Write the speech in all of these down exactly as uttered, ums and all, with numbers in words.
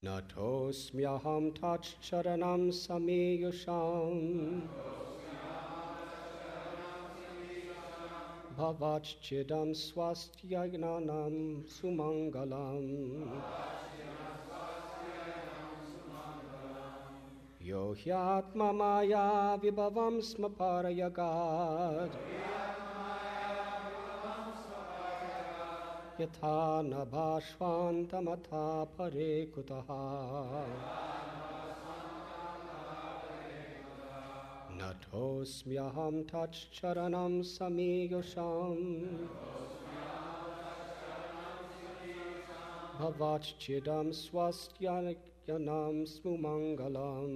Natosmyaham tachcharanam samiyusham bhavachchidam swastyagnanam sumangalam yo hyatma maya vibhavam smaparayagad yatha nabhashvantamatha pare kutaha natosmyaham tachcharanam samiyusham bhavachchidam swastyanam smumangalam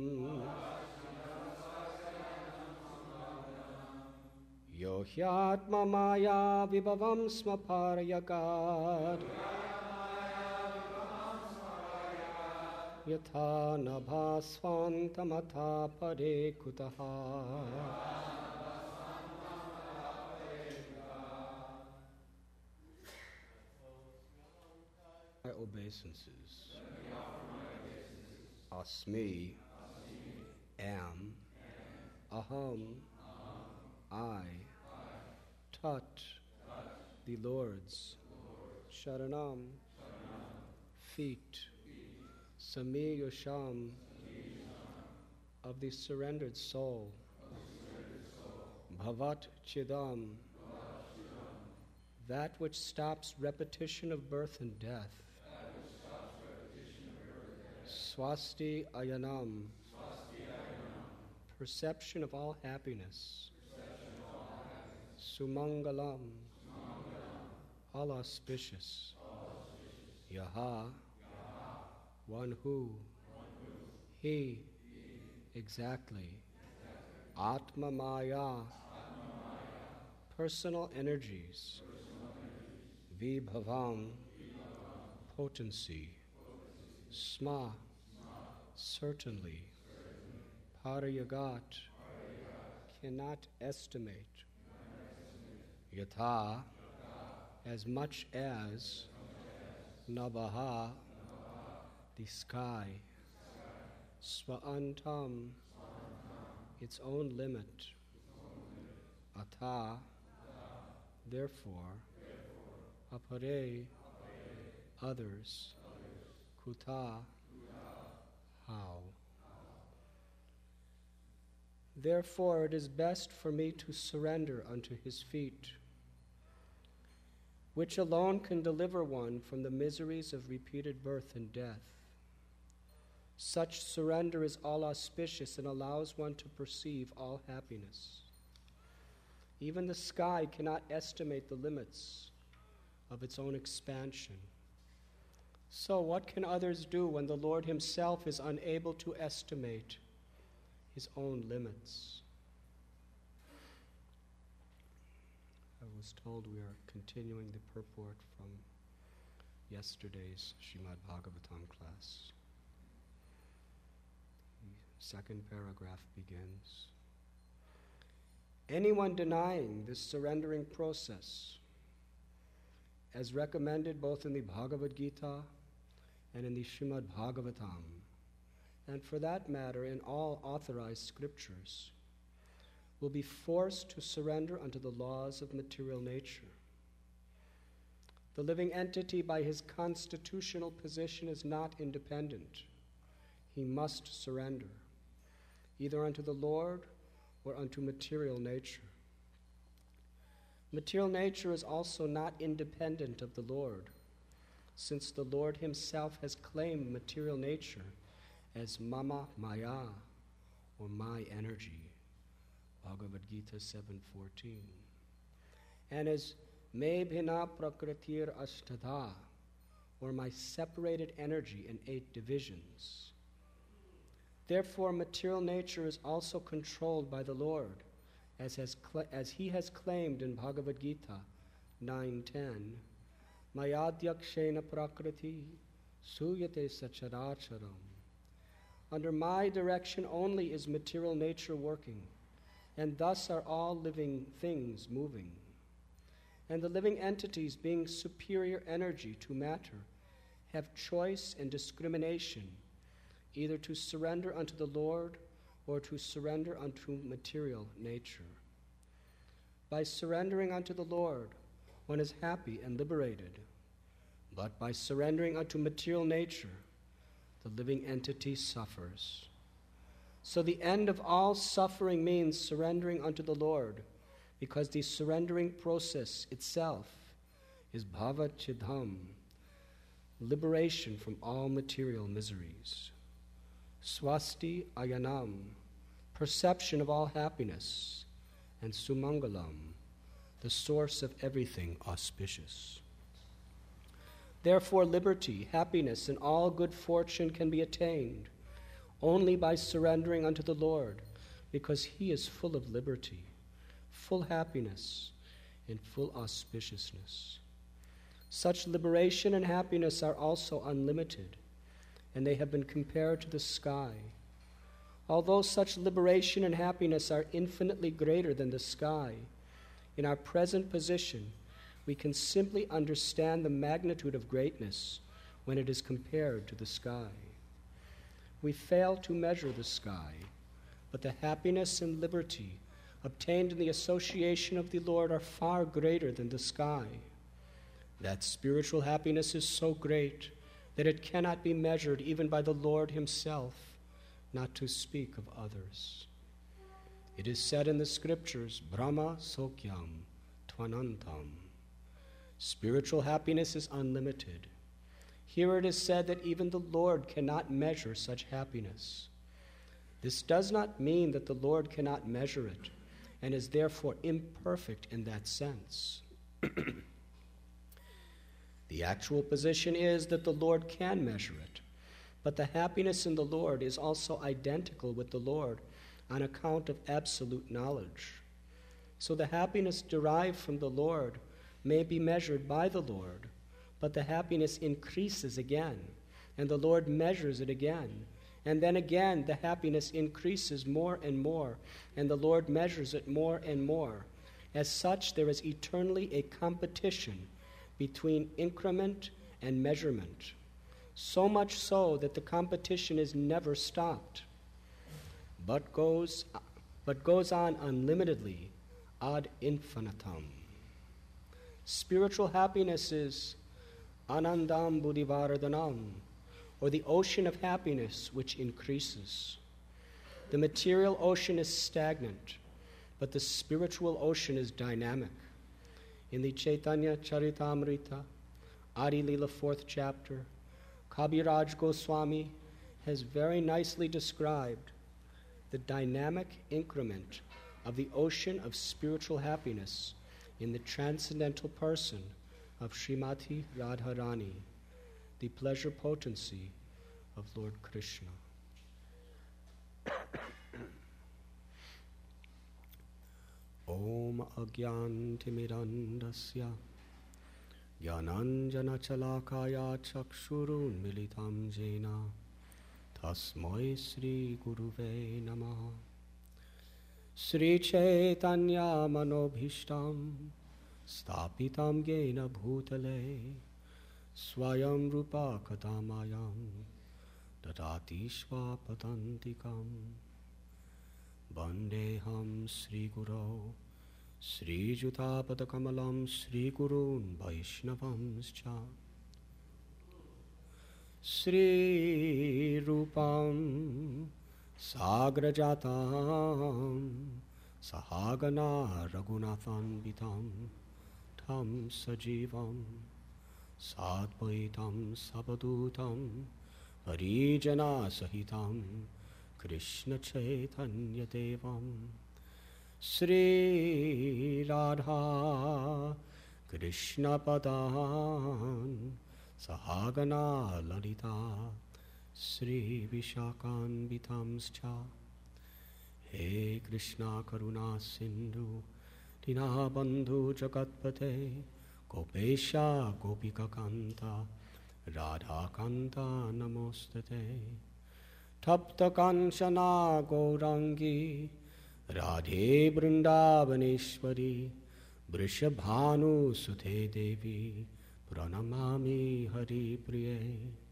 yo hyatma maya vibhavam smaparayagad yatha nabhasvantamatha pare kutaha. My obeisances. Asmi, am, aham, I, Tat, the Lord's, Sharanam, feet, Sami Yosham, of the surrendered soul, Bhavat Chidam, that which stops repetition of birth and death, Swasti Ayanam, perception of all happiness, Sumangalam, all auspicious, Yaha, one who, he, exactly, Atma Maya, personal energies, Vibhavam, potency, Sma, certainly, Parayagat, cannot estimate, Yatha, as much as, Nabaha, the sky, Swaantam, its own limit, Atha, therefore, Apare, others, Kuta, how. Therefore it is best for me to surrender unto his feet, which alone can deliver one from the miseries of repeated birth and death. Such surrender is all auspicious and allows one to perceive all happiness. Even the sky cannot estimate the limits of its own expansion. So what can others do when the Lord himself is unable to estimate his own limits? I was told we are continuing the purport from yesterday's Srimad Bhagavatam class. The second paragraph begins, anyone denying this surrendering process, as recommended both in the Bhagavad Gita and in the Srimad Bhagavatam, and for that matter in all authorized scriptures, will be forced to surrender unto the laws of material nature. The living entity by his constitutional position is not independent. He must surrender, either unto the Lord or unto material nature. Material nature is also not independent of the Lord, since the Lord himself has claimed material nature as Mama Maya, or my energy, Bhagavad Gita seven fourteen, and as Me Bhina Prakritir Ashtadha, or my separated energy in eight divisions. Therefore, material nature is also controlled by the Lord, as, has cl- as he has claimed in Bhagavad Gita nine ten, Mayadhyakshena Prakriti Suyate Sacharacharam. Under my direction only is material nature working, and thus are all living things moving. And the living entities, being superior energy to matter, have choice and discrimination, either to surrender unto the Lord or to surrender unto material nature. By surrendering unto the Lord, one is happy and liberated. But by surrendering unto material nature, the living entity suffers. So the end of all suffering means surrendering unto the Lord, because the surrendering process itself is bhava chidham, liberation from all material miseries. Swasti ayanam, perception of all happiness, and sumangalam, the source of everything auspicious. Therefore, liberty, happiness, and all good fortune can be attained only by surrendering unto the Lord, because He is full of liberty, full happiness, and full auspiciousness. Such liberation and happiness are also unlimited, and they have been compared to the sky. Although such liberation and happiness are infinitely greater than the sky, in our present position, we can simply understand the magnitude of greatness when it is compared to the sky. We fail to measure the sky, but the happiness and liberty obtained in the association of the Lord are far greater than the sky. That spiritual happiness is so great that it cannot be measured even by the Lord Himself, not to speak of others. It is said in the scriptures, Brahma sokyam tvanantam. Spiritual happiness is unlimited. Here it is said that even the Lord cannot measure such happiness. This does not mean that the Lord cannot measure it, and is therefore imperfect in that sense. The actual position is that the Lord can measure it, but the happiness in the Lord is also identical with the Lord on account of absolute knowledge. So the happiness derived from the Lord may be measured by the Lord, but the happiness increases again, and the Lord measures it again. And then again the happiness increases more and more, and the Lord measures it more and more. As such, there is eternally a competition between increment and measurement, so much so that the competition is never stopped, but goes, but goes on unlimitedly ad infinitum. Spiritual happiness is anandam buddhivardhanam, or the ocean of happiness which increases. The material ocean is stagnant, but the spiritual ocean is dynamic. In the Chaitanya Charitamrita, Adi Lila fourth chapter, Kabiraj Goswami has very nicely described the dynamic increment of the ocean of spiritual happiness in the transcendental person of Srimati Radharani, the pleasure potency of Lord Krishna. Om agyantimirandasya Jnananjana chalakaya chakshurun militam jena tasmai Sri Guruve namaha. Sri Chaitanya manobhishtam stapitam gena bhutale swayam rupa katamayam dadati svapatantikam. Vandeham Sri Guru Sri Jutapatakamalam Sri Gurun Vaishnavamscha Sri Rupam Sagrajatam Sahagana Raghunathan Vitam Tam Sajivam Sadvaitam Sabadutam Parijana Sahitam Krishna Chaitanya Devam Sri Radha Krishna Padan Sahagana Lalita Sri Vishakan Vitamscha. He Krishna Karuna Sindhu Dina Bandhu Jagatpate Gopesha Gopika Kanta Radha Kanta Namostate. Tapta Kanchana Gaurangi Radhe Vrindavaneshwari Vrishabhanu Suthe Devi Pranamami Hari Priye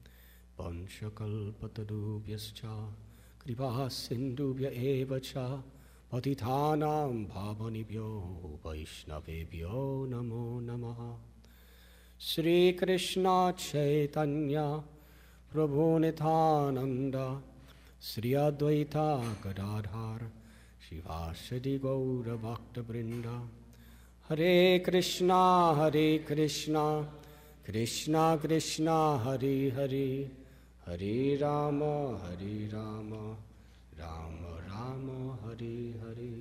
Panchakalpatarubhyascha Kripa Sindhubhya Evacha Patithanam Bhavanibhyo Vaishnavebhyo Namo Namaha. Sri Krishna Chaitanya Prabhu Nithananda Sri Advaita Gadadhar Shivasadi Gaura Bhakta Vrinda. Hare Krishna, Hare Krishna, Krishna Krishna, Hare Hare, Hare Rama, Hare Rama, Rama Rama, Hare Hare.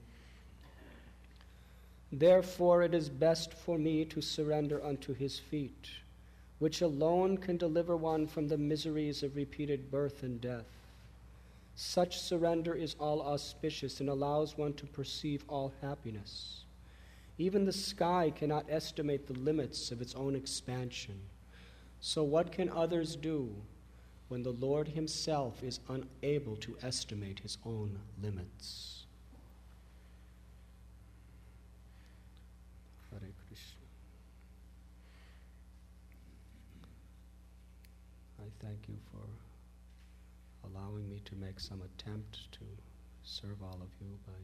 Therefore it is best for me to surrender unto his feet, which alone can deliver one from the miseries of repeated birth and death. Such surrender is all auspicious and allows one to perceive all happiness. Even the sky cannot estimate the limits of its own expansion. So what can others do when the Lord himself is unable to estimate his own limits? Hare Krishna. I thank you for allowing me to make some attempt to serve all of you by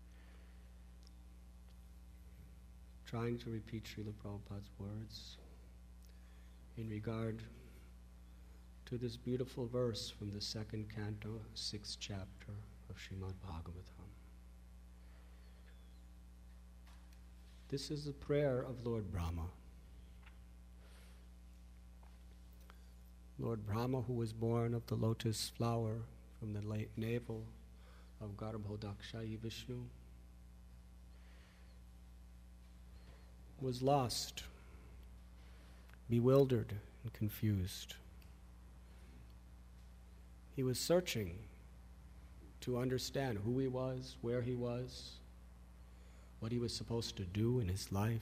trying to repeat Srila Prabhupada's words in regard to this beautiful verse from the second canto, sixth chapter of Srimad Bhagavatam. This is the prayer of Lord Brahma. Lord Brahma, who was born of the lotus flower from the late navel of Garbhodakshayi Vishnu, was lost, bewildered, and confused. He was searching to understand who he was, where he was, what he was supposed to do in his life.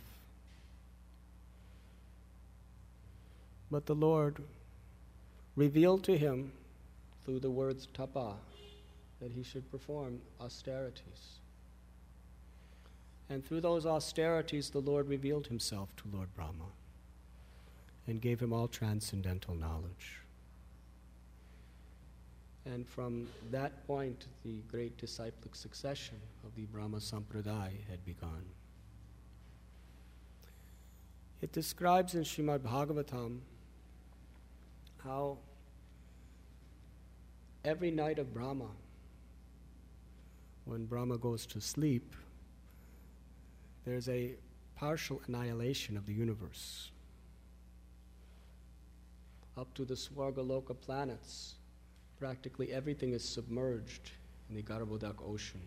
But the Lord revealed to him through the words tapa that he should perform austerities. And through those austerities, the Lord revealed himself to Lord Brahma and gave him all transcendental knowledge. And from that point, the great disciplic succession of the Brahma Sampradaya had begun. It describes in Srimad Bhagavatam how every night of Brahma, when Brahma goes to sleep, there's a partial annihilation of the universe. Up to the Swargaloka planets, practically everything is submerged in the Garbhodak ocean.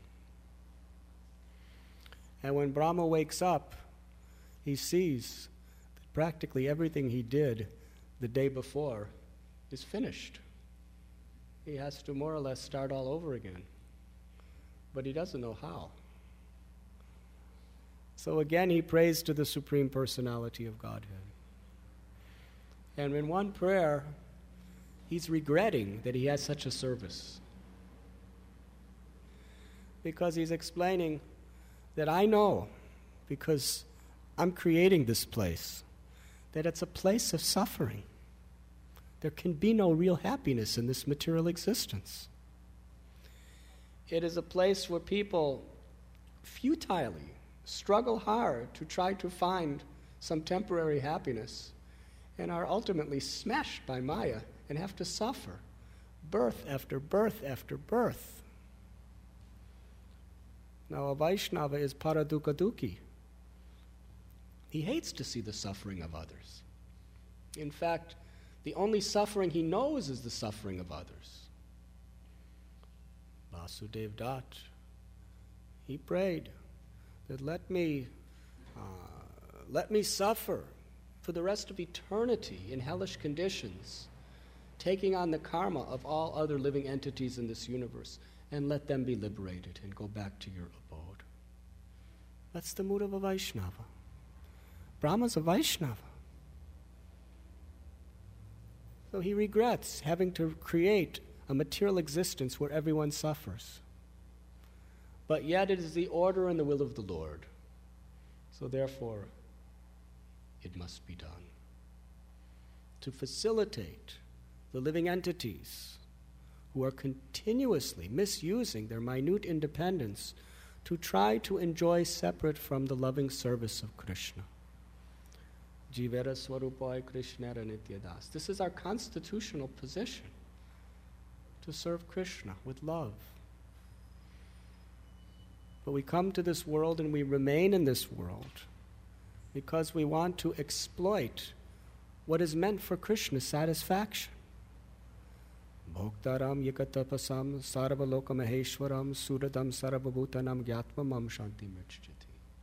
And when Brahma wakes up, he sees that practically everything he did the day before is finished. He has to more or less start all over again. But he doesn't know how. So again, he prays to the Supreme Personality of Godhead. And in one prayer, he's regretting that he has such a service. Because he's explaining that I know, because I'm creating this place, that it's a place of suffering. There can be no real happiness in this material existence. It is a place where people futilely struggle hard to try to find some temporary happiness and are ultimately smashed by Maya and have to suffer birth after birth after birth. Now, a Vaishnava is paradukha dukhi. He hates to see the suffering of others. In fact, the only suffering he knows is the suffering of others. Vasudev Dutt, he prayed that let me, uh, let me suffer for the rest of eternity in hellish conditions, taking on the karma of all other living entities in this universe, and let them be liberated and go back to your abode. That's the mood of a Vaishnava. Brahma's a Vaishnava. So he regrets having to create a material existence where everyone suffers. But yet it is the order and the will of the Lord. So therefore, it must be done. to facilitate the living entities who are continuously misusing their minute independence to try to enjoy separate from the loving service of Krishna. Jivera Swarupaya Krishnara Nityadas. This is our constitutional position, to serve Krishna with love. But we come to this world and we remain in this world because we want to exploit what is meant for Krishna's satisfaction. Bhoktaram yakatapasam sarvaloka maheshwaram suradam sarvabhutanam gyatma mam shanti mrchati.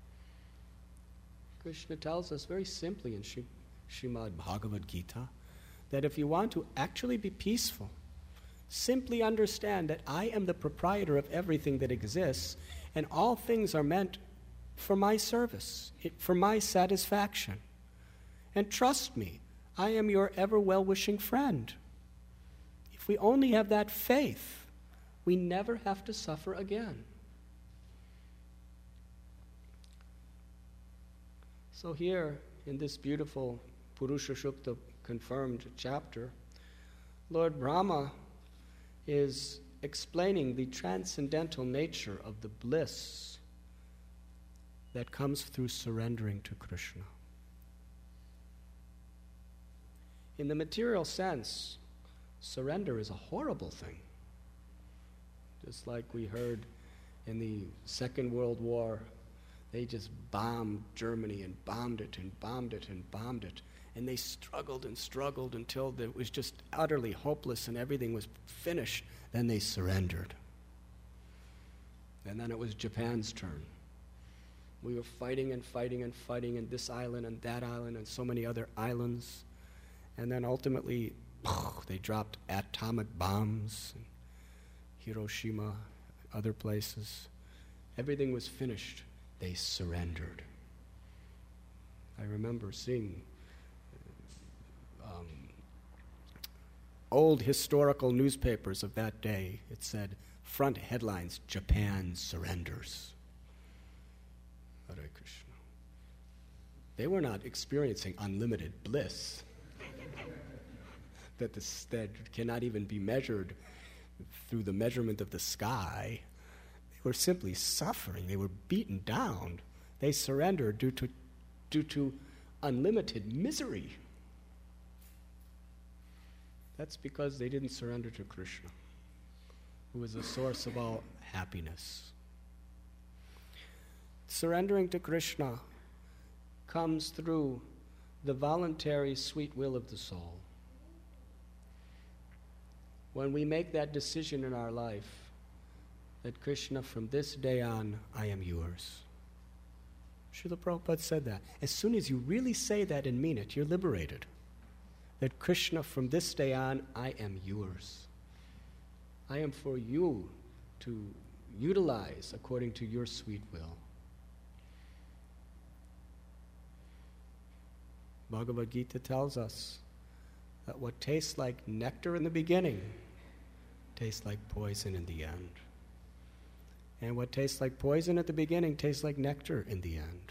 Krishna tells us very simply in Srimad Bhagavad Gita that if you want to actually be peaceful, simply understand that I am the proprietor of everything that exists, and all things are meant for my service, for my satisfaction. And trust me, I am your ever well-wishing friend. If we only have that faith, we never have to suffer again. So here, in this beautiful Purusha Sukta confirmed chapter, Lord Brahma is explaining the transcendental nature of the bliss that comes through surrendering to Krishna. In the material sense, surrender is a horrible thing. Just like we heard in the Second World War, they just bombed Germany and bombed it and bombed it and bombed it. And they struggled and struggled until it was just utterly hopeless and everything was finished. Then they surrendered. And then it was Japan's turn. We were fighting and fighting and fighting in this island and that island and so many other islands. And then ultimately, they dropped atomic bombs in Hiroshima, other places. Everything was finished. They surrendered. I remember seeing um, old historical newspapers of that day. It said, front headlines, Japan surrenders. Hare Krishna. They were not experiencing unlimited bliss that, this, that cannot even be measured through the measurement of the sky. They were simply suffering. They were beaten down. They surrendered due to, due to unlimited misery. That's because they didn't surrender to Krishna, who is the source of all happiness. Surrendering to Krishna comes through the voluntary sweet will of the soul. When we make that decision in our life, that Krishna, from this day on, I am yours. Srila Prabhupada said that. As soon as you really say that and mean it, you're liberated. That Krishna, from this day on, I am yours. I am for you to utilize according to your sweet will. Bhagavad Gita tells us that what tastes like nectar in the beginning tastes like poison in the end. And what tastes like poison at the beginning tastes like nectar in the end.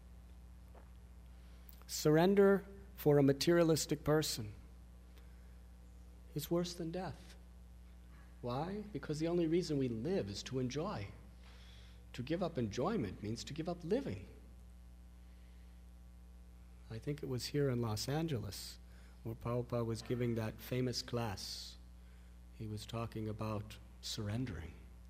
Surrender for a materialistic person is worse than death. Why? Because the only reason we live is to enjoy. To give up enjoyment means to give up living. I think it was here in Los Angeles where Prabhupada was giving that famous class. He was talking about surrendering.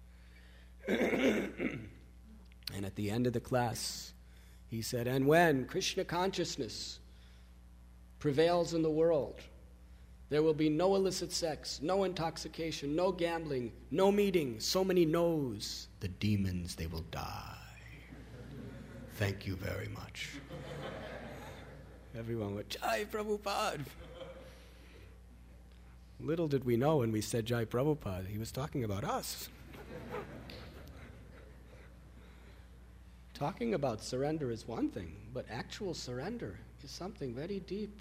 And at the end of the class, he said, and when Krishna consciousness prevails in the world, there will be no illicit sex, no intoxication, no gambling, no meeting, so many no's. The demons, they will die. Thank you very much. Everyone went, Jai Prabhupada. Little did we know when we said Jai Prabhupada, he was talking about us. Talking about surrender is one thing, but actual surrender is something very deep.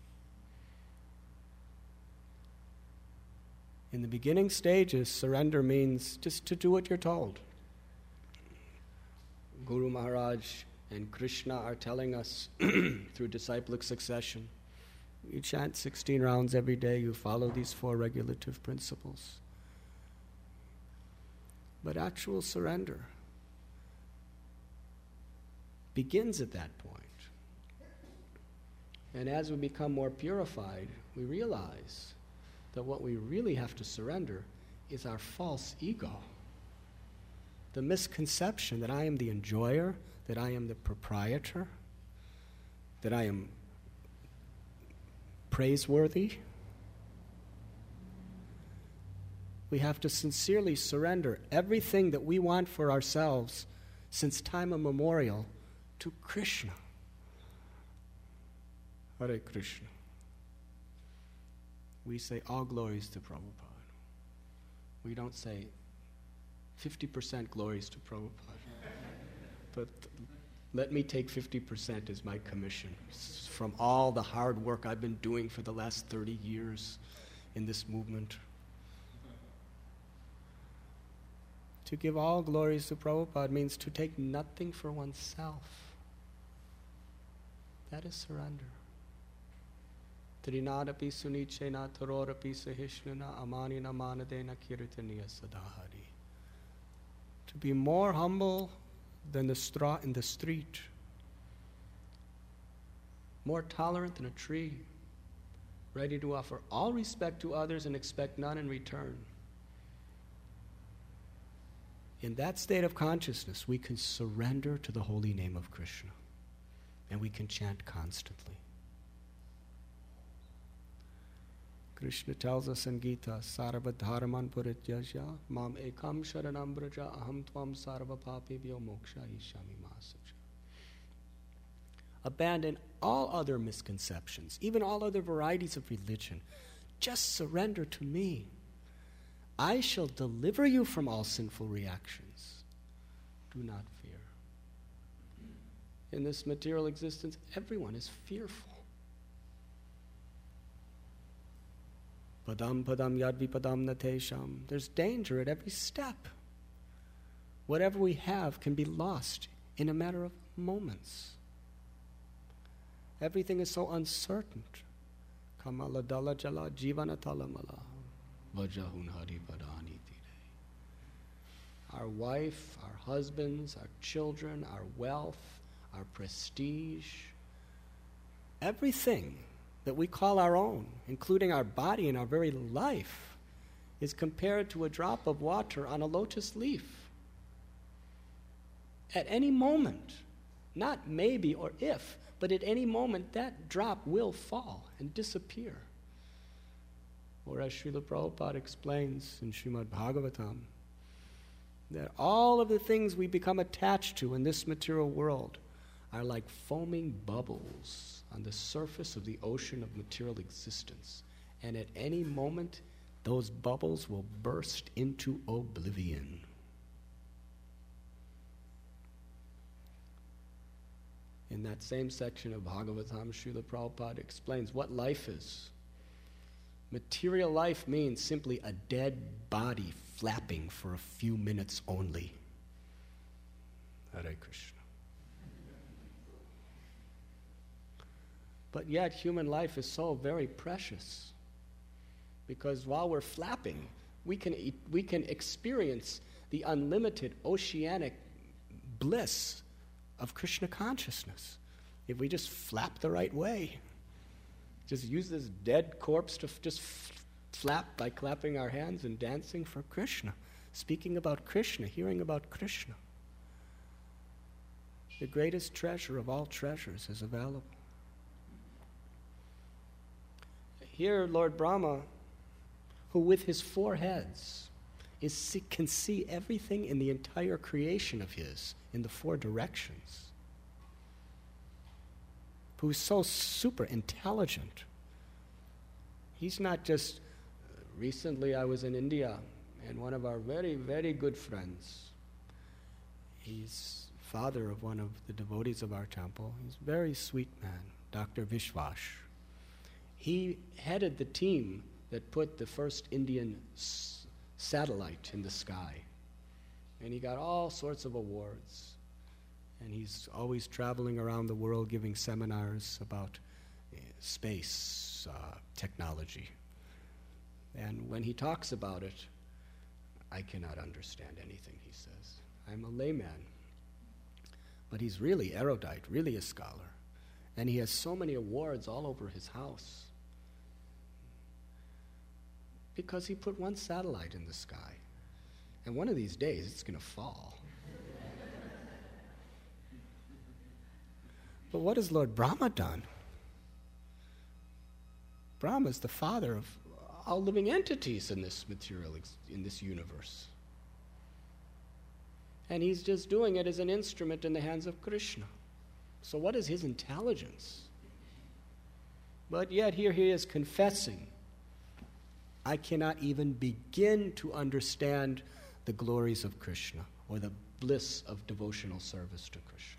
In the beginning stages, surrender means just to do what you're told. Guru Maharaj and Krishna are telling us through disciplic succession, You chant sixteen rounds every day, you follow these four regulative principles. But actual surrender begins at that point. And as we become more purified, we realize that what we really have to surrender is our false ego. The misconception that I am the enjoyer, that I am the proprietor, that I am praiseworthy. We have to sincerely surrender everything that we want for ourselves since time immemorial to Krishna. Hare Krishna. We say all glories to Prabhupada. We don't say fifty percent glories to Prabhupada. But let me take fifty percent as my commission from all the hard work I've been doing for the last thirty years in this movement. To give all glories to Prabhupada means to take nothing for oneself. That is surrender. Trinadapi sunichena tarorapi sahishnana amanina manadena kirtaniya sadahari. To be more humble than the straw in the street, more tolerant than a tree, ready to offer all respect to others and expect none in return. In that state of consciousness, we can surrender to the holy name of Krishna, and we can chant constantly. Krishna tells us in Gita, Sarva dharman purityajya mam ekam sharanam braja aham tvam sarva papebhyo moksha ishami masaja. Abandon all other misconceptions, even all other varieties of religion. Just surrender to me. I shall deliver you from all sinful reactions. Do not fear. In this material existence, everyone is fearful. Padam padam yadvi padam natesham. There's danger at every step. Whatever we have can be lost in a matter of moments. Everything is so uncertain. Kamala dala jala jivana talamala. Vajahun hari padani tire. Our wife, our husbands, our children, our wealth, our prestige, everything that we call our own, including our body and our very life, is compared to a drop of water on a lotus leaf. At any moment, not maybe or if, but at any moment, that drop will fall and disappear. Or as Srila Prabhupada explains in Srimad Bhagavatam, that all of the things we become attached to in this material world are like foaming bubbles on the surface of the ocean of material existence. And at any moment, those bubbles will burst into oblivion. In that same section of Bhagavatam, Srila Prabhupada explains what life is. Material life means simply a dead body flapping for a few minutes only. Hare Krishna. But yet human life is so very precious, because while we're flapping, we can, e- we can experience the unlimited oceanic bliss of Krishna consciousness if we just flap the right way. Just use this dead corpse to f- just f- flap by clapping our hands and dancing for Krishna, speaking about Krishna, hearing about Krishna. The greatest treasure of all treasures is available. Here, Lord Brahma, who with his four heads is see, can see everything in the entire creation of his in the four directions, who is so super intelligent. He's not just, recently I was in India, and one of our very, very good friends, he's father of one of the devotees of our temple. He's a very sweet man, Doctor Vishwash. He headed the team that put the first Indian s- satellite in the sky. And he got all sorts of awards. And he's always traveling around the world giving seminars about space uh, technology. And when he talks about it, I cannot understand anything he says. I'm a layman. But he's really erudite, really a scholar. And he has so many awards all over his house because he put one satellite in the sky. And one of these days, it's going to fall. But what has Lord Brahma done? Brahma is the father of all living entities in this material, in this universe. And he's just doing it as an instrument in the hands of Krishna. So what is his intelligence? But yet here he is confessing, I cannot even begin to understand the glories of Krishna or the bliss of devotional service to Krishna.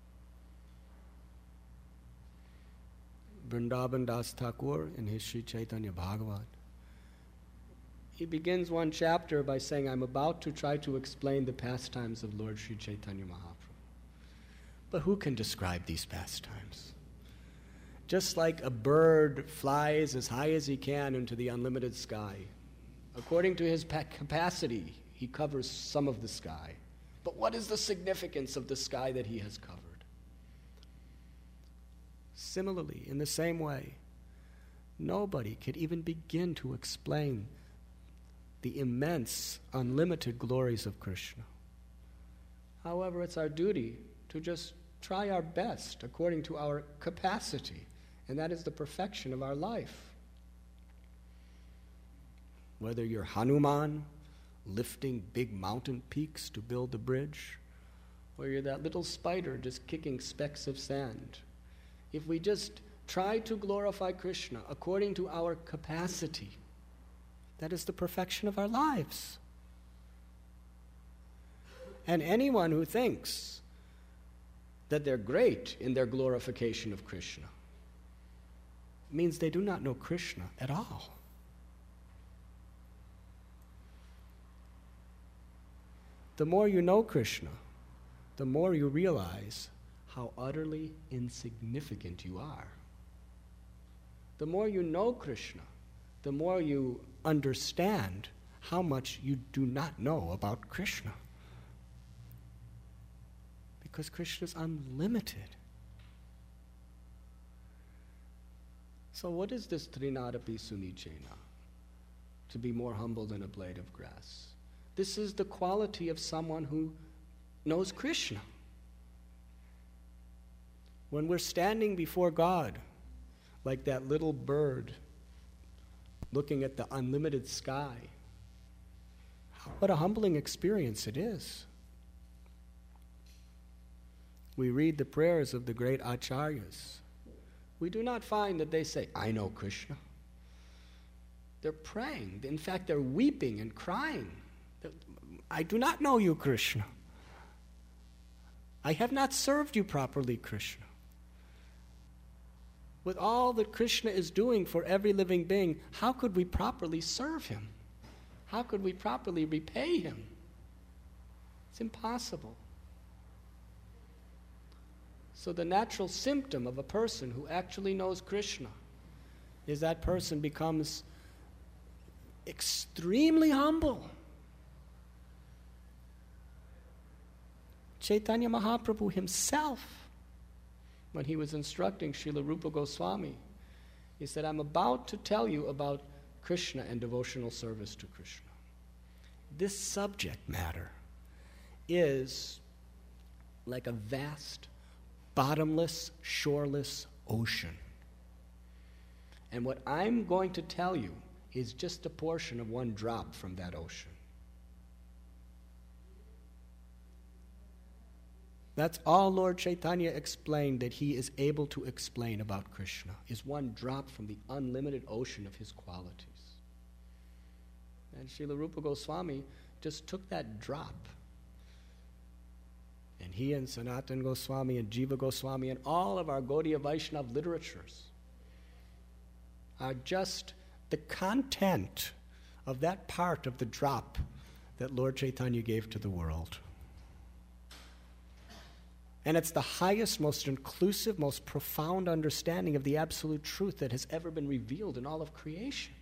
Vrindavan Das Thakur in his Sri Chaitanya Bhagavat, he begins one chapter by saying, I'm about to try to explain the pastimes of Lord Sri Chaitanya Mahaprabhu. But who can describe these pastimes? Just like a bird flies as high as he can into the unlimited sky, according to his pa- capacity, he covers some of the sky. But what is the significance of the sky that he has covered? Similarly, in the same way, nobody could even begin to explain the immense, unlimited glories of Krishna. However, it's our duty to just try our best according to our capacity, and that is the perfection of our life. Whether you're Hanuman, lifting big mountain peaks to build a bridge, or you're that little spider just kicking specks of sand, if we just try to glorify Krishna according to our capacity, that is the perfection of our lives. And anyone who thinks that they're great in their glorification of Krishna means they do not know Krishna at all. The more you know Krishna, the more you realize how utterly insignificant you are. The more you know Krishna, the more you understand how much you do not know about Krishna. Because Krishna is unlimited. So what is this Trinadapi Sunichena? To be more humble than a blade of grass. This is the quality of someone who knows Krishna. When we're standing before God, like that little bird looking at the unlimited sky, what a humbling experience it is. We read the prayers of the great acharyas. We do not find that they say, I know Krishna. They're praying. In fact, they're weeping and crying. I do not know you, Krishna. I have not served you properly, Krishna. With all that Krishna is doing for every living being, how could we properly serve him? How could we properly repay him? It's impossible. So the natural symptom of a person who actually knows Krishna is that person becomes extremely humble. Chaitanya Mahaprabhu himself, when he was instructing Srila Rupa Goswami, he said, I'm about to tell you about Krishna and devotional service to Krishna. This subject matter is like a vast, bottomless, shoreless ocean. And what I'm going to tell you is just a portion of one drop from that ocean. That's all Lord Chaitanya explained that he is able to explain about Krishna, is one drop from the unlimited ocean of his qualities. And Srila Rupa Goswami just took that drop. And he and Sanatana Goswami and Jiva Goswami and all of our Gaudiya Vaishnava literatures are just the content of that part of the drop that Lord Chaitanya gave to the world. And it's the highest, most inclusive, most profound understanding of the absolute truth that has ever been revealed in all of creation.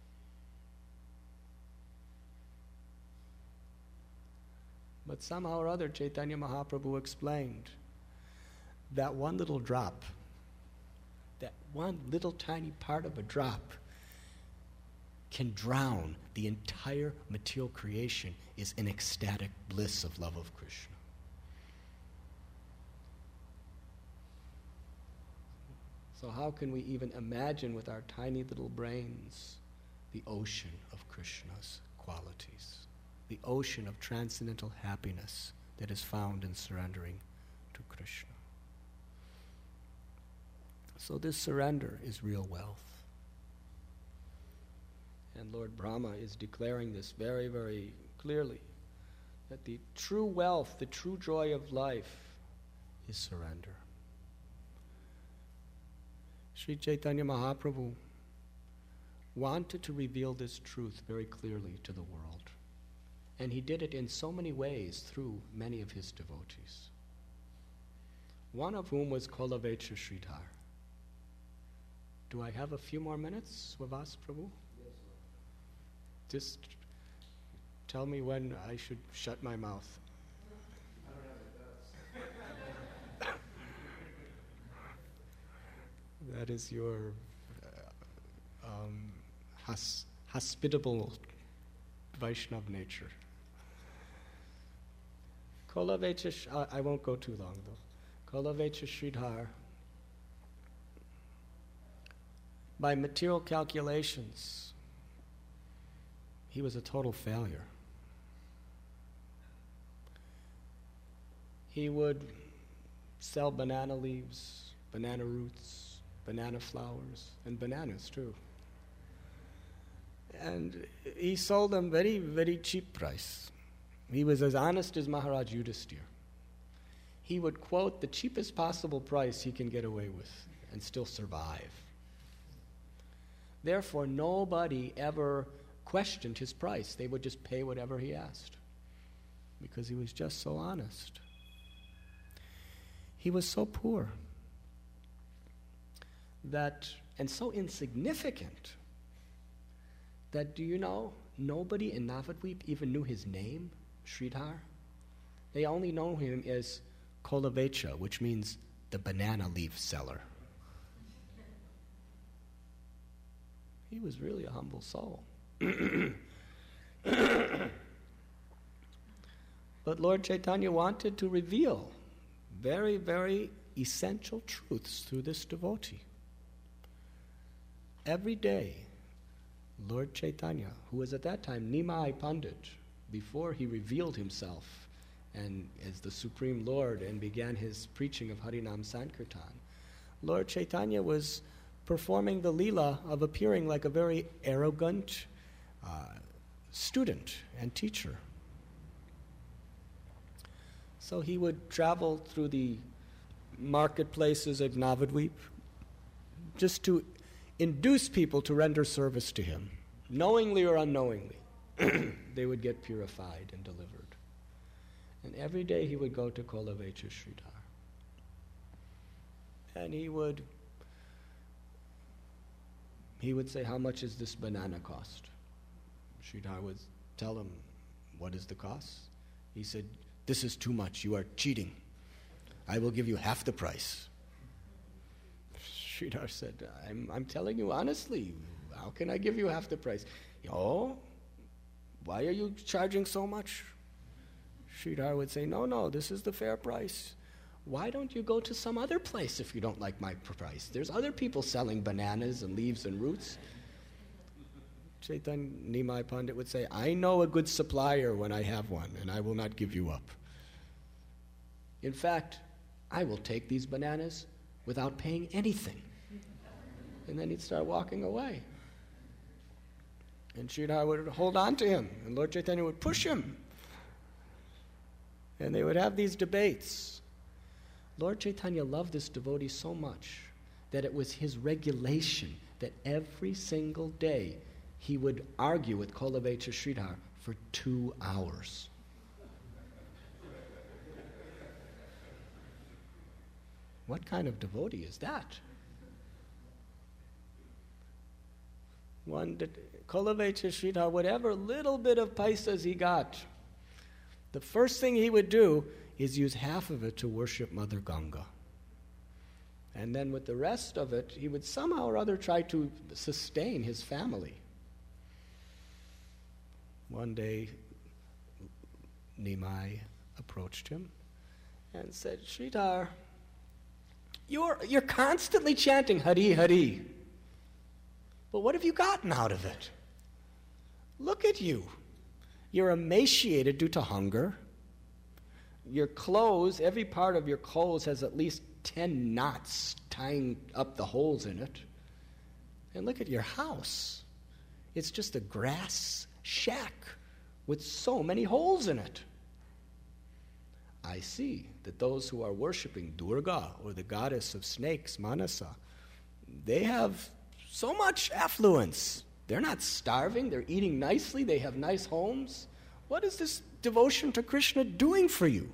But somehow or other, Chaitanya Mahaprabhu explained that one little drop, that one little tiny part of a drop can drown the entire material creation is an ecstatic bliss of love of Krishna. So how can we even imagine with our tiny little brains the ocean of Krishna's qualities, the ocean of transcendental happiness that is found in surrendering to Krishna? So this surrender is real wealth. And Lord Brahma is declaring this very, very clearly, that the true wealth, the true joy of life is surrender. Sri Chaitanya Mahaprabhu wanted to reveal this truth very clearly to the world. And he did it in so many ways through many of his devotees. One of whom was Kolavecha Sridhar. Do I have a few more minutes, Swavas Prabhu? Yes, sir. Just tell me when I should shut my mouth. I don't have it. That is your uh, um, hos- hospitable Vaishnav nature. Kolavecha, Sh- I, I won't go too long though. Kolavecha Sridhar, by material calculations, he was a total failure. He would sell banana leaves, banana roots, banana flowers, and bananas too. And he sold them very, very cheap price. He was as honest as Maharaj Yudhisthira. He would quote the cheapest possible price he can get away with and still survive. Therefore, nobody ever questioned his price. They would just pay whatever he asked because he was just so honest. He was so poor that, and so insignificant, that, do you know, nobody in Navadvip even knew his name, Sridhar. They only know him as Kolavecha, which means the banana leaf seller. He was really a humble soul. But Lord Chaitanya wanted to reveal very, very essential truths through this devotee. Every day, Lord Chaitanya, who was at that time Nimai Pandit, before he revealed himself and as the Supreme Lord and began his preaching of Harinam Sankirtan, Lord Chaitanya was performing the Leela of appearing like a very arrogant uh, student and teacher. So he would travel through the marketplaces of Navadvip just to induce people to render service to him. Knowingly or unknowingly, they would get purified and delivered. And every day he would go to Kolavecha Sridhar. And he would he would say, how much is this banana cost? Sridhar would tell him, what is the cost? He said, this is too much, you are cheating. I will give you half the price. Sridhar said, I'm, I'm telling you honestly, how can I give you half the price? Oh, why are you charging so much? Sridhar would say, no, no, this is the fair price. Why don't you go to some other place if you don't like my price? There's other people selling bananas and leaves and roots. Chaitanya Nimai Pandit would say, I know a good supplier when I have one, and I will not give you up. In fact, I will take these bananas without paying anything. And then he'd start walking away. And Sridhar would hold on to him, and Lord Chaitanya would push him. And they would have these debates. Lord Chaitanya loved this devotee so much that it was his regulation that every single day he would argue with Kolavecha Sridhar for two hours. What kind of devotee is that? One that cultivates Sridhar, whatever little bit of paisas he got, the first thing he would do is use half of it to worship Mother Ganga. And then with the rest of it, he would somehow or other try to sustain his family. One day, Nimai approached him and said, Sridhar, you're, you're constantly chanting Hari Hari. But what have you gotten out of it? Look at you. You're emaciated due to hunger. Your clothes, every part of your clothes has at least ten knots tying up the holes in it. And look at your house. It's just a grass shack with so many holes in it. I see that those who are worshiping Durga, or the goddess of snakes, Manasa, they have so much affluence. They're not starving. They're eating nicely. They have nice homes. What is this devotion to Krishna doing for you?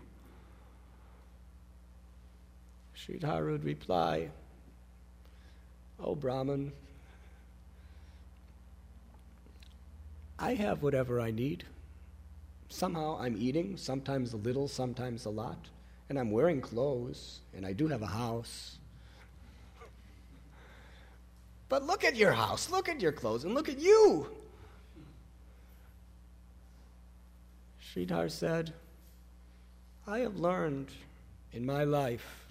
Sridhar would reply, Oh, Brahman, I have whatever I need. Somehow I'm eating, sometimes a little, sometimes a lot, and I'm wearing clothes, and I do have a house. But look at your house, look at your clothes, and look at you. Sridhar said, I have learned in my life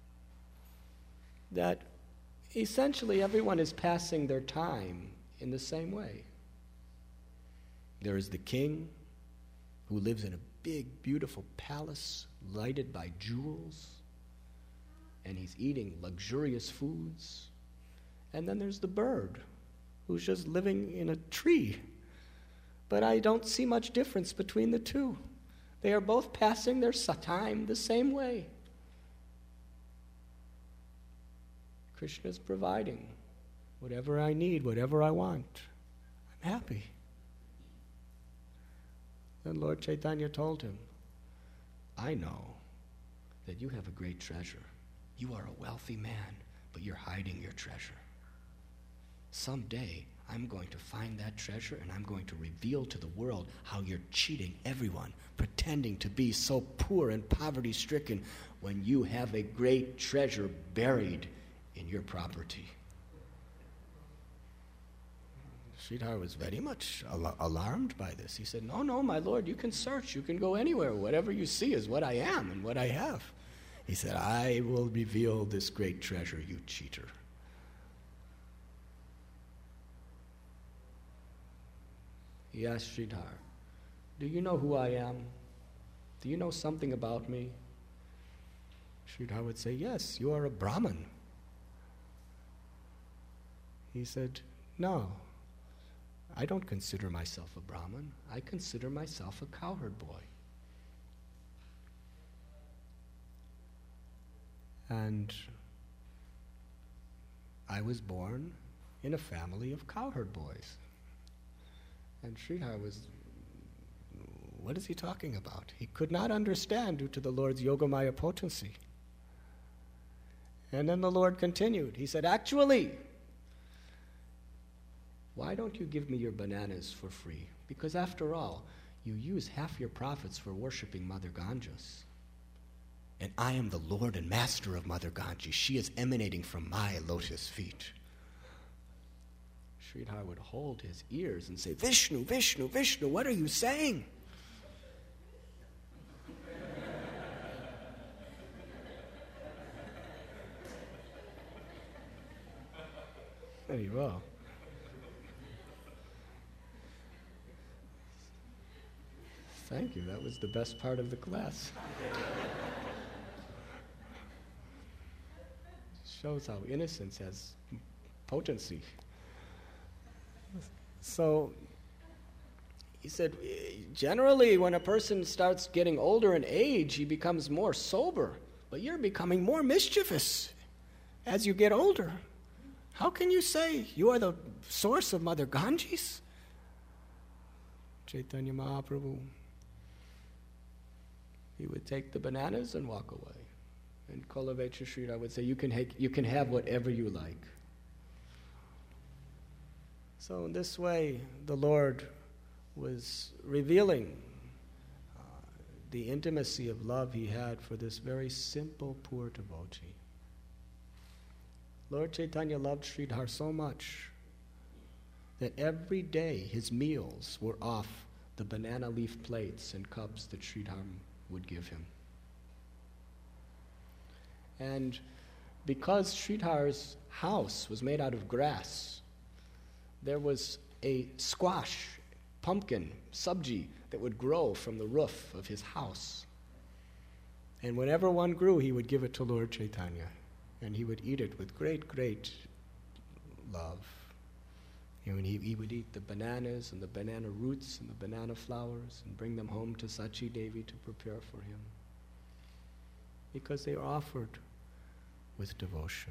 that essentially everyone is passing their time in the same way. There is the king who lives in a big, beautiful palace lighted by jewels, and he's eating luxurious foods. And then there's the bird who's just living in a tree. But I don't see much difference between the two. They are both passing their time the same way. Krishna is providing whatever I need, whatever I want. I'm happy. Then Lord Chaitanya told him, I know that you have a great treasure. You are a wealthy man, but you're hiding your treasure. Someday, I'm going to find that treasure, and I'm going to reveal to the world how you're cheating everyone, pretending to be so poor and poverty-stricken when you have a great treasure buried in your property. Sridhar was very much al- alarmed by this. He said, no, no, my lord, you can search. You can go anywhere. Whatever you see is what I am and what I have. He said, I will reveal this great treasure, you cheater. He asked Sridhar, do you know who I am? Do you know something about me? Sridhar would say, yes, you are a Brahmin. He said, no, I don't consider myself a Brahmin. I consider myself a cowherd boy. And I was born in a family of cowherd boys. And Sridhar was, what is he talking about? He could not understand due to the Lord's Yogamaya potency. And then the Lord continued. He said, actually, why don't you give me your bananas for free? Because after all, you use half your profits for worshiping Mother Ganges. And I am the Lord and Master of Mother Ganges. She is emanating from my lotus feet. Sridhar would hold his ears and say, Vishnu, Vishnu, Vishnu, what are you saying? Very well. Thank you. That was the best part of the class. Shows how innocence has potency. So, he said, generally when a person starts getting older in age, he becomes more sober. But you're becoming more mischievous as you get older. How can you say you are the source of Mother Ganges? Chaitanya Mahaprabhu, he would take the bananas and walk away. And Kolavecha Sridhar would say, you can, ha- you can have whatever you like. So in this way, the Lord was revealing uh, the intimacy of love he had for this very simple, poor devotee. Lord Chaitanya loved Sridhar so much that every day his meals were off the banana leaf plates and cups that Sridhar would give him. And because Sridhar's house was made out of grass, there was a squash, pumpkin, sabji that would grow from the roof of his house. And whenever one grew, he would give it to Lord Chaitanya, and he would eat it with great, great love. You know, and he, he would eat the bananas and the banana roots and the banana flowers and bring them home to Sachi Devi to prepare for him, because they were offered with devotion.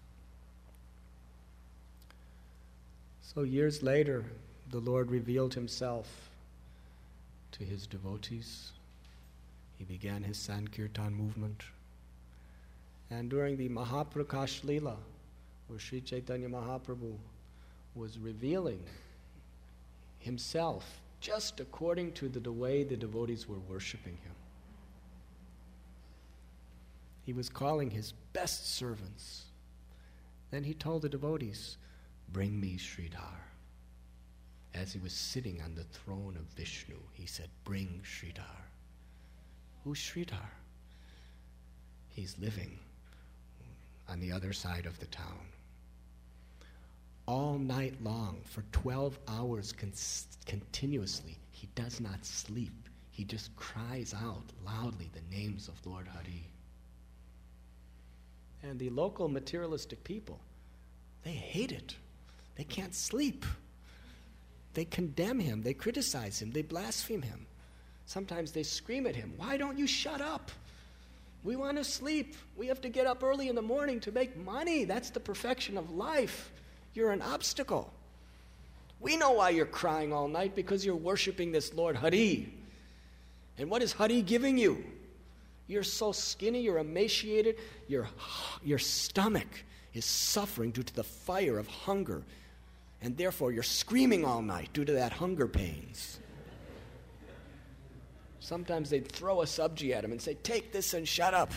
So years later, the Lord revealed himself to his devotees. He began his Sankirtan movement. And during the Mahaprakash Leela, where Sri Chaitanya Mahaprabhu was revealing himself just according to the, the way the devotees were worshiping him, he was calling his best servants. Then he told the devotees, bring me Sridhar. As he was sitting on the throne of Vishnu, he said, bring Sridhar. Who's Sridhar? He's living on the other side of the town. All night long, for twelve hours con- continuously, he does not sleep. He just cries out loudly the names of Lord Hari. And the local materialistic people, they hate it. They can't sleep. They condemn him. They criticize him. They blaspheme him. Sometimes they scream at him, why don't you shut up? We want to sleep. We have to get up early in the morning to make money. That's the perfection of life. You're an obstacle. We know why you're crying all night, because you're worshiping this Lord Hari. And what is Hari giving you? You're so skinny, you're emaciated, your, your stomach is suffering due to the fire of hunger, and therefore you're screaming all night due to that hunger pains. Sometimes they'd throw a sabji at him and say, take this and shut up.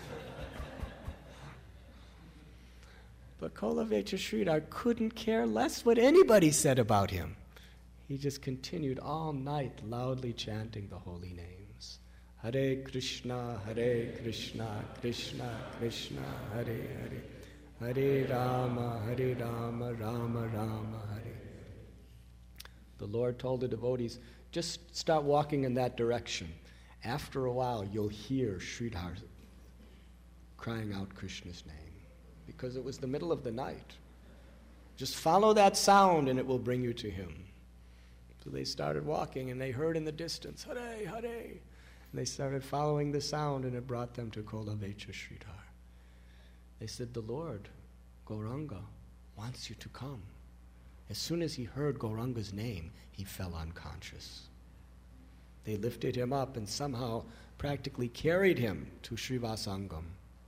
But Kolavecha Sridhar couldn't care less what anybody said about him. He just continued all night loudly chanting the holy names. Hare Krishna, Hare Krishna, Krishna Krishna, Hare Hare, Hare Rama, Hare Rama, Rama Rama, Hare. The Lord told the devotees, just start walking in that direction. After a while, you'll hear Sridhar crying out Krishna's name, because it was the middle of the night. Just follow that sound and it will bring you to him. So they started walking and they heard in the distance, Hare, Hare. And they started following the sound and it brought them to Kolavecha Sridhar. They said, the Lord, Gauranga, wants you to come. As soon as he heard Gauranga's name, he fell unconscious. They lifted him up and somehow practically carried him to Srivasangam.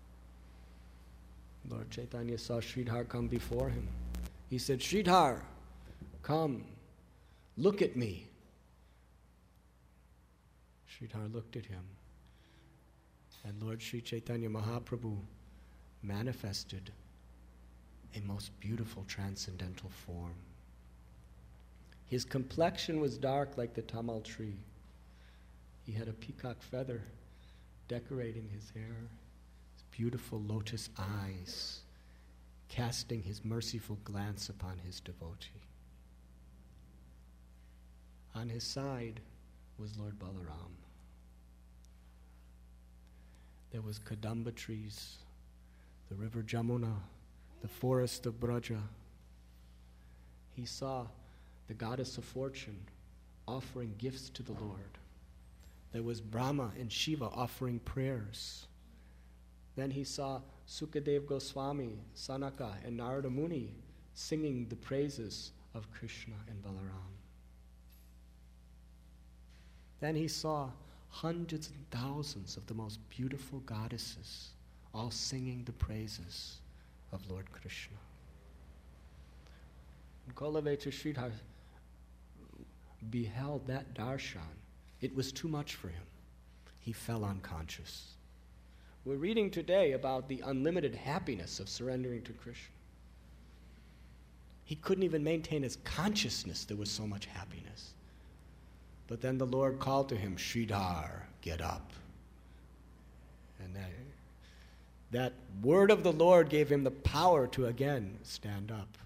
Lord Chaitanya saw Sridhar come before him. He said, Sridhar, come, look at me. Sridhar looked at him, and Lord Sri Chaitanya Mahaprabhu manifested a most beautiful transcendental form. His complexion was dark like the tamal tree. He had a peacock feather decorating his hair, his beautiful lotus eyes casting his merciful glance upon his devotee. On his side was Lord Balaram. There was Kadamba trees, the river Jamuna, the forest of Braja. He saw the goddess of fortune offering gifts to the Lord. There was Brahma and Shiva offering prayers. Then he saw Sukadev Goswami, Sanaka, and Narada Muni singing the praises of Krishna and Balaram. Then he saw hundreds and thousands of the most beautiful goddesses all singing the praises of Lord Krishna. Golovecha Sridhar beheld that darshan. It was too much for him. He fell unconscious. We're reading today about the unlimited happiness of surrendering to Krishna. He couldn't even maintain his consciousness. There was so much happiness. But then the Lord called to him, Sridhar, get up. And that, that word of the Lord gave him the power to again stand up.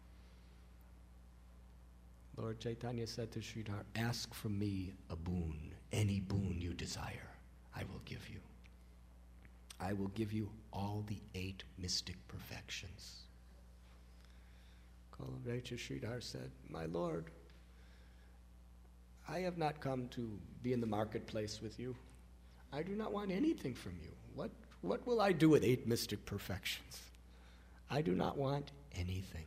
Lord Chaitanya said to Sridhar, ask from me a boon, any boon you desire, I will give you. I will give you all the eight mystic perfections. Golovecha Sridhar said, my Lord, I have not come to be in the marketplace with you. I do not want anything from you. What, what will I do with eight mystic perfections? I do not want anything.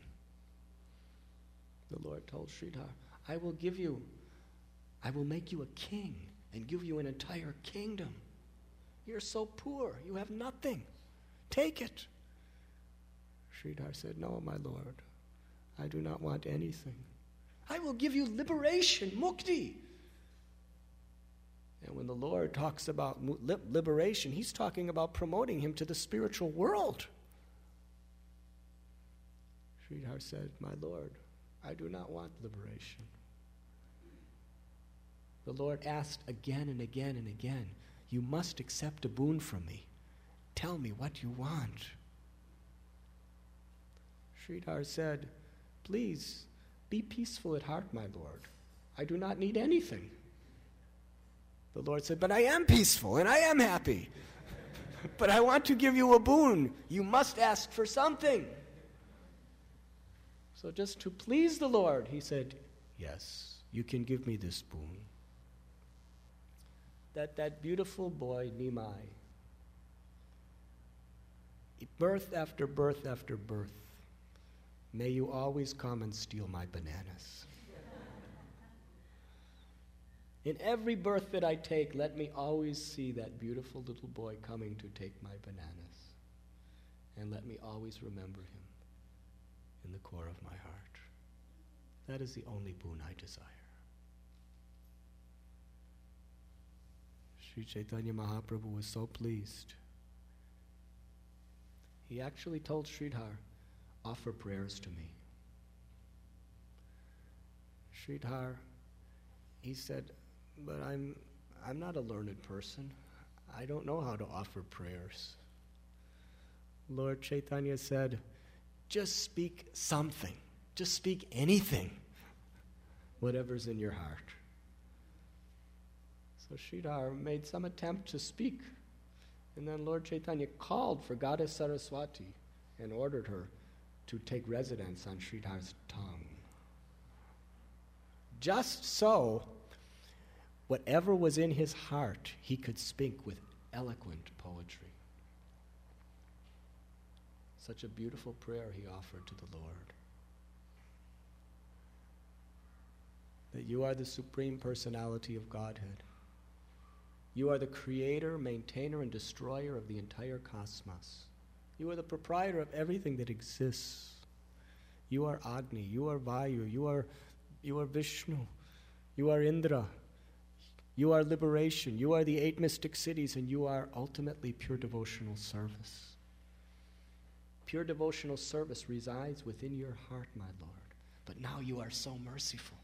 The Lord told Sridhar, I will give you, I will make you a king and give you an entire kingdom. You're so poor, you have nothing. Take it. Sridhar said, no, my Lord, I do not want anything. I will give you liberation, mukti. And when the Lord talks about liberation, he's talking about promoting him to the spiritual world. Sridhar said, my Lord, I do not want liberation. The Lord asked again and again and again, you must accept a boon from me. Tell me what you want. Sridhar said, please, be peaceful at heart, my Lord. I do not need anything. The Lord said, but I am peaceful and I am happy. But I want to give you a boon. You must ask for something. So just to please the Lord, he said, yes, you can give me this boon. That that beautiful boy, Nimai, birth after birth after birth, may you always come and steal my bananas. In every birth that I take, let me always see that beautiful little boy coming to take my bananas. And let me always remember him in the core of my heart. That is the only boon I desire. Sri Chaitanya Mahaprabhu was so pleased. He actually told Sridhar, offer prayers to me. Sridhar, he said, but I'm I'm not a learned person. I don't know how to offer prayers. Lord Chaitanya said, just speak something. Just speak anything. Whatever's in your heart. So Sridhar made some attempt to speak. And then Lord Chaitanya called for Goddess Saraswati and ordered her to take residence on Sridhar's tongue. Just so, whatever was in his heart, he could speak with eloquent poetry. Such a beautiful prayer he offered to the Lord. That you are the Supreme Personality of Godhead. You are the creator, maintainer, and destroyer of the entire cosmos. You are the proprietor of everything that exists. You are Agni, you are Vayu, you are, you are Vishnu, you are Indra, you are liberation, you are the eight mystic cities, and you are ultimately pure devotional service. Pure devotional service resides within your heart, my Lord. But now you are so merciful.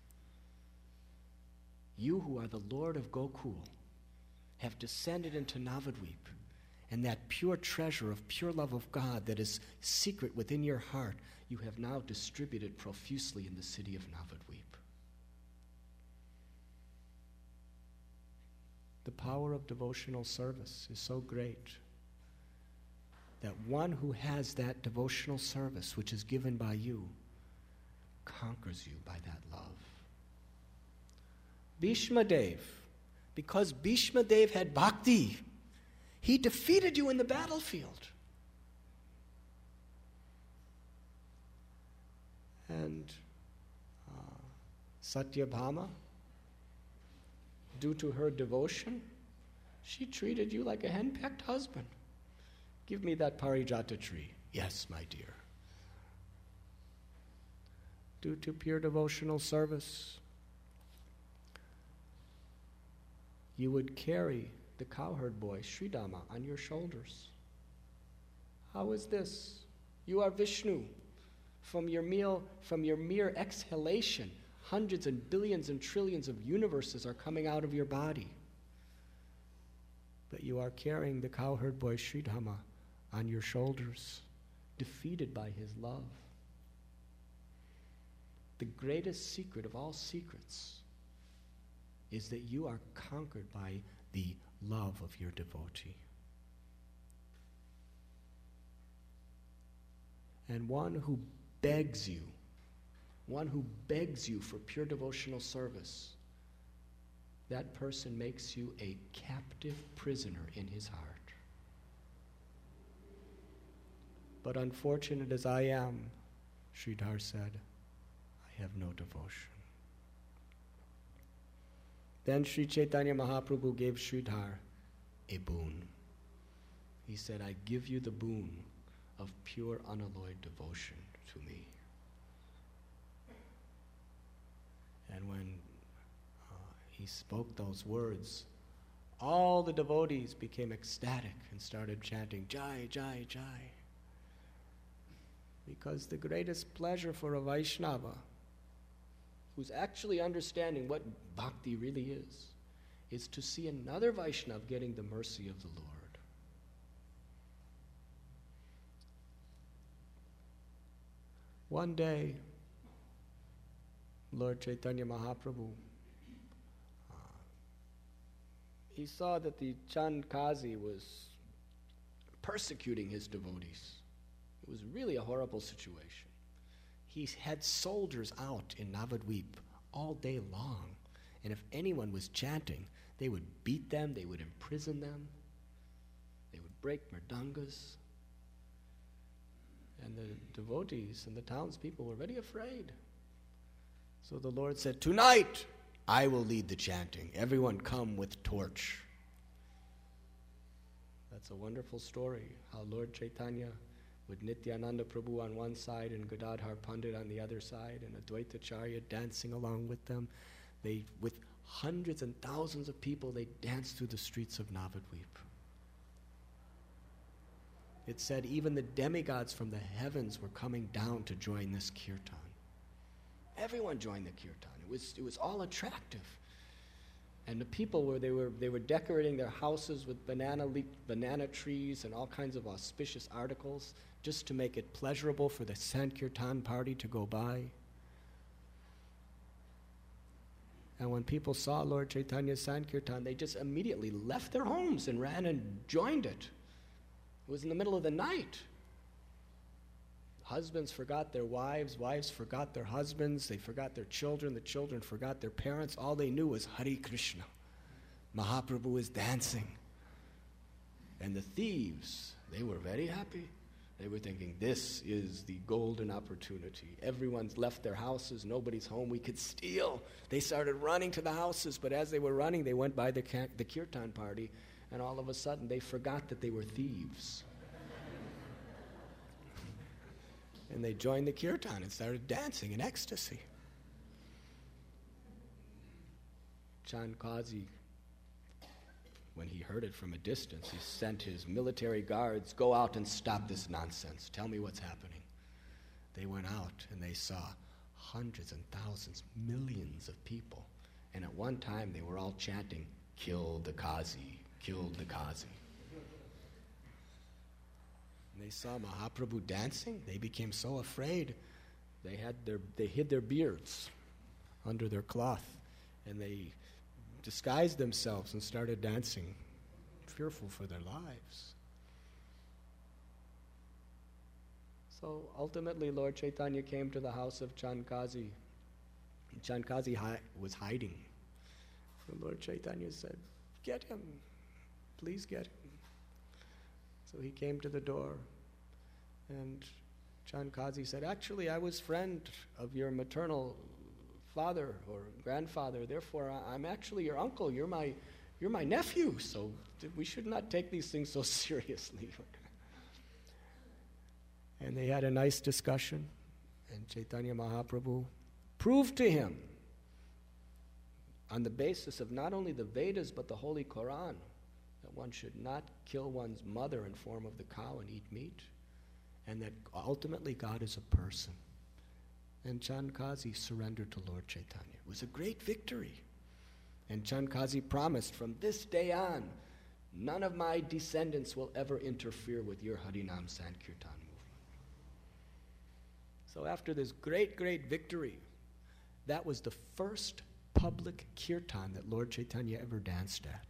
You who are the Lord of Gokul have descended into Navadvip, and that pure treasure of pure love of God that is secret within your heart, you have now distributed profusely in the city of Navadvip. The power of devotional service is so great that one who has that devotional service which is given by you conquers you by that love. Bhishma Dev, because Bhishma Dev had bhakti, he defeated you in the battlefield. And uh, Satyabhama, due to her devotion, she treated you like a henpecked husband. Give me that parijata tree. Yes, my dear. Due to pure devotional service, you would carry the cowherd boy, Sridhama, on your shoulders. How is this? You are Vishnu. From your meal, from your mere exhalation, hundreds and billions and trillions of universes are coming out of your body. But you are carrying the cowherd boy Sridhama on your shoulders, defeated by his love. The greatest secret of all secrets is that you are conquered by the love of your devotee. And one who begs you, one who begs you for pure devotional service, that person makes you a captive prisoner in his heart. But unfortunate as I am, Sridhar said, I have no devotion. Then Sri Chaitanya Mahaprabhu gave Sridhar a boon. He said, I give you the boon of pure unalloyed devotion to me. And when uh, he spoke those words, all the devotees became ecstatic and started chanting, Jai, Jai, Jai. Because the greatest pleasure for a Vaishnava, who's actually understanding what bhakti really is, is to see another Vaishnava getting the mercy of the Lord. One day, Lord Chaitanya Mahaprabhu, uh, he saw that the Chand Kazi was persecuting his devotees. It was really a horrible situation. He had soldiers out in Navadvip all day long, and if anyone was chanting, they would beat them, they would imprison them, they would break mridangas. And the devotees and the townspeople were very afraid. So the Lord said, tonight I will lead the chanting. Everyone come with torch. That's a wonderful story, how Lord Chaitanya, with Nityananda Prabhu on one side and Gadadhar Pandit on the other side, and Advaitacharya dancing along with them, they, with hundreds and thousands of people, they danced through the streets of Navadvip. It said even the demigods from the heavens were coming down to join this kirtan. Everyone joined the kirtan. It was, it was all attractive. And the people were they were they were decorating their houses with banana leaf, banana trees and all kinds of auspicious articles just to make it pleasurable for the Sankirtan party to go by. And when people saw Lord Chaitanya's Sankirtan, they just immediately left their homes and ran and joined it. It was in the middle of the night. Husbands forgot their wives, wives forgot their husbands, they forgot their children, the children forgot their parents. All they knew was Hare Krishna. Mahaprabhu is dancing. And the thieves, they were very happy. They were thinking, this is the golden opportunity. Everyone's left their houses, nobody's home, we could steal. They started running to the houses, but as they were running, they went by the, the kirtan party, and all of a sudden they forgot that they were thieves. And they joined the kirtan and started dancing in ecstasy. Chand Kazi, when he heard it from a distance, he sent his military guards, go out and stop this nonsense. Tell me what's happening. They went out and they saw hundreds and thousands, millions of people. And at one time they were all chanting, kill the Kazi, kill the Kazi. And they saw Mahaprabhu dancing. They became so afraid. They had their they hid their beards under their cloth, and they disguised themselves and started dancing, fearful for their lives. So ultimately, Lord Chaitanya came to the house of Chand Kazi. Chand Kazi hi- was hiding. And Lord Chaitanya said, get him. Please get him. So he came to the door, and Chand Kazi said, actually, I was friend of your maternal father or grandfather, therefore I, I'm actually your uncle, you're my, you're my nephew, so we should not take these things so seriously. And they had a nice discussion, and Chaitanya Mahaprabhu proved to him, on the basis of not only the Vedas but the Holy Quran, that one should not kill one's mother in form of the cow and eat meat, and that ultimately God is a person. And Chandkazi surrendered to Lord Chaitanya. It was a great victory. And Chandkazi promised, from this day on, none of my descendants will ever interfere with your Harinam Sankirtan movement. So after this great, great victory, that was the first public kirtan that Lord Chaitanya ever danced at.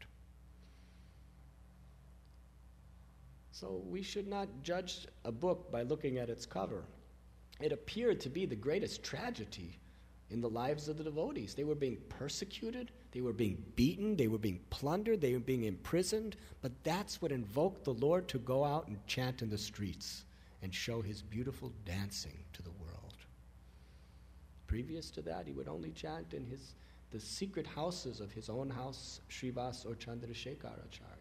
So we should not judge a book by looking at its cover. It appeared to be the greatest tragedy in the lives of the devotees. They were being persecuted, they were being beaten, they were being plundered, they were being imprisoned, but that's what invoked the Lord to go out and chant in the streets and show his beautiful dancing to the world. Previous to that, he would only chant in his the secret houses of his own house, Srivas or Chandrasekharacharya.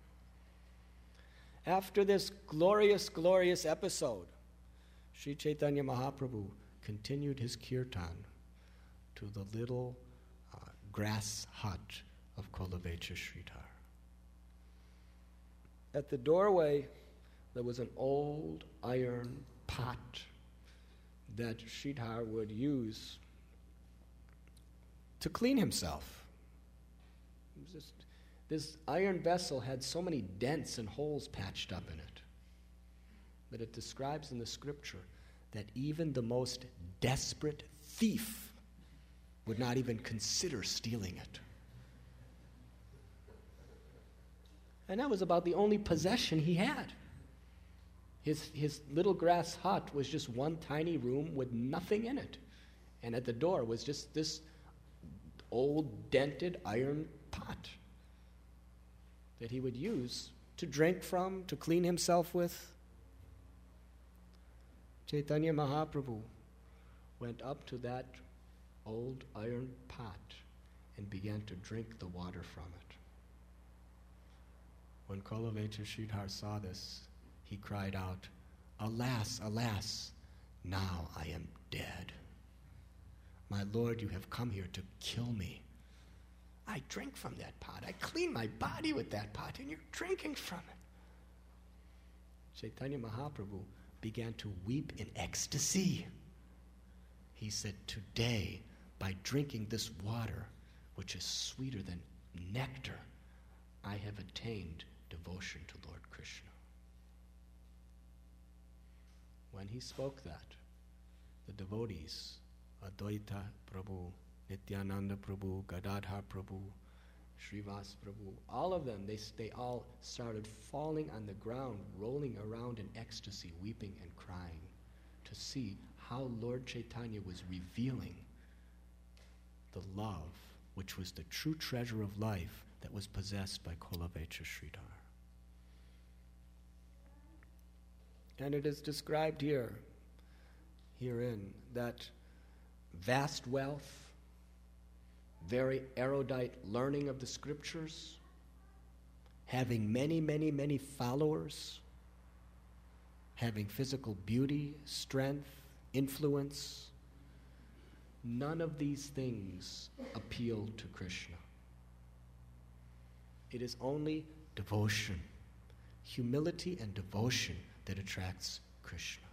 After this glorious, glorious episode, Sri Chaitanya Mahaprabhu continued his kirtan to the little uh, grass hut of Kolavecha Sridhar. At the doorway, there was an old iron pot that Sridhar would use to clean himself. It was just, this iron vessel had so many dents and holes patched up in it that it describes in the scripture that even the most desperate thief would not even consider stealing it. And that was about the only possession he had. His, his little grass hut was just one tiny room with nothing in it. And at the door was just this old dented iron pot that he would use to drink from, to clean himself with. Chaitanya Mahaprabhu went up to that old iron pot and began to drink the water from it. When Kolavecha Sridhar saw this, he cried out, "Alas, alas, now I am dead. My Lord, you have come here to kill me. I drink from that pot. I clean my body with that pot, and you're drinking from it." Chaitanya Mahaprabhu began to weep in ecstasy. He said, "Today, by drinking this water, which is sweeter than nectar, I have attained devotion to Lord Krishna." When he spoke that, the devotees, Advaita Prabhu, Nityananda Prabhu, Gadadhar Prabhu, Srivas Prabhu, all of them, they, they all started falling on the ground, rolling around in ecstasy, weeping and crying, to see how Lord Chaitanya was revealing the love, which was the true treasure of life that was possessed by Kolavecha Sridhar. And it is described here, herein, that vast wealth, very erudite learning of the scriptures, having many, many, many followers, having physical beauty, strength, influence, none of these things appeal to Krishna. It is only devotion, humility and devotion that attracts Krishna.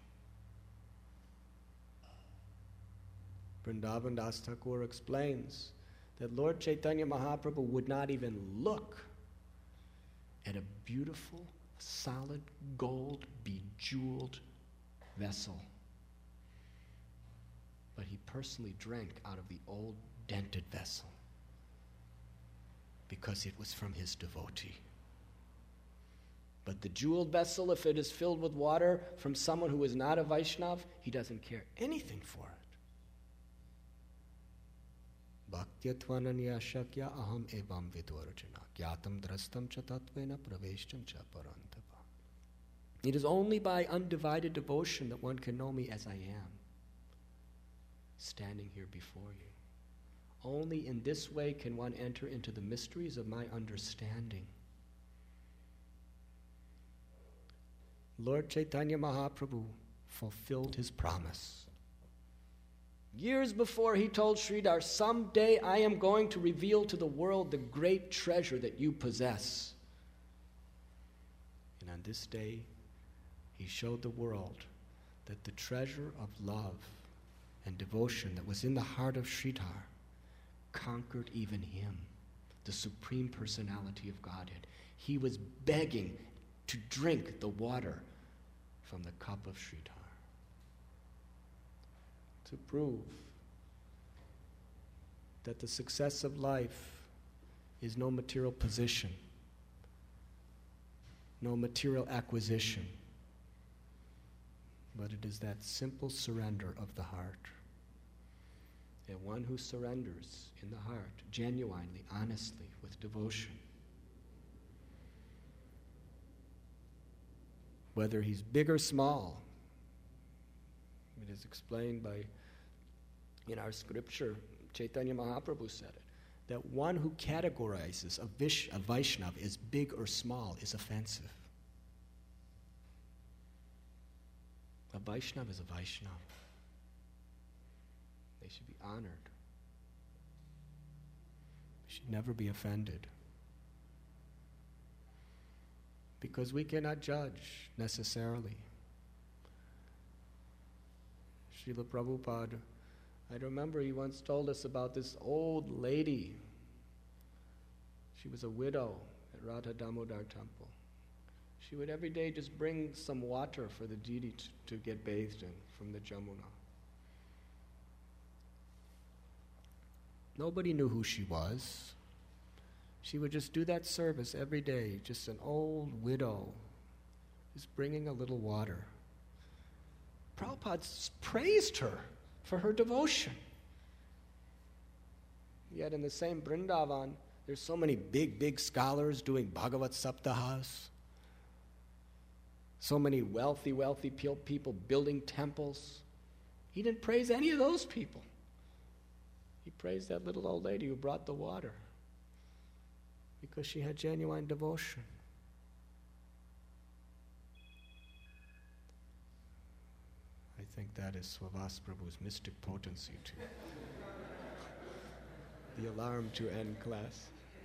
Vrindavan Das Thakur explains that Lord Chaitanya Mahaprabhu would not even look at a beautiful, solid, gold, bejeweled vessel, but he personally drank out of the old dented vessel because it was from his devotee. But the jeweled vessel, if it is filled with water from someone who is not a Vaishnav, he doesn't care anything for it. Bhaktyatvana shakya aham evam vidvarjana gyatam drastam cha tatvena praveshtam cha parantapa. It is only by undivided devotion that one can know me as I am, standing here before you. Only in this way can one enter into the mysteries of my understanding. Lord Chaitanya Mahaprabhu fulfilled his promise. Years before, he told Sridhar, someday I am going to reveal to the world the great treasure that you possess. And on this day, he showed the world that the treasure of love and devotion that was in the heart of Sridhar conquered even him, the Supreme Personality of Godhead. He was begging to drink the water from the cup of Sridhar. To prove that the success of life is no material position, no material acquisition, but it is that simple surrender of the heart. And one who surrenders in the heart, genuinely, honestly, with devotion, whether he's big or small, it is explained by, in our scripture, Chaitanya Mahaprabhu said it, that one who categorizes a, Vish, a Vaishnav as big or small is offensive. A Vaishnav is a Vaishnav. They should be honored. They should never be offended. Because we cannot judge necessarily. Srila Prabhupada, I remember he once told us about this old lady. She was a widow at Radha Damodar temple. She would every day just bring some water for the deity to, to get bathed in from the Jamuna. Nobody knew who she was. She would just do that service every day, just an old widow, just bringing a little water. Prabhupada praised her for her devotion. Yet in the same Vrindavan, there's so many big, big scholars doing Bhagavat Saptahas. So many wealthy, wealthy people building temples. He didn't praise any of those people. He praised that little old lady who brought the water because she had genuine devotion. I think that is Swavas Prabhu's mystic potency too. The alarm to end class.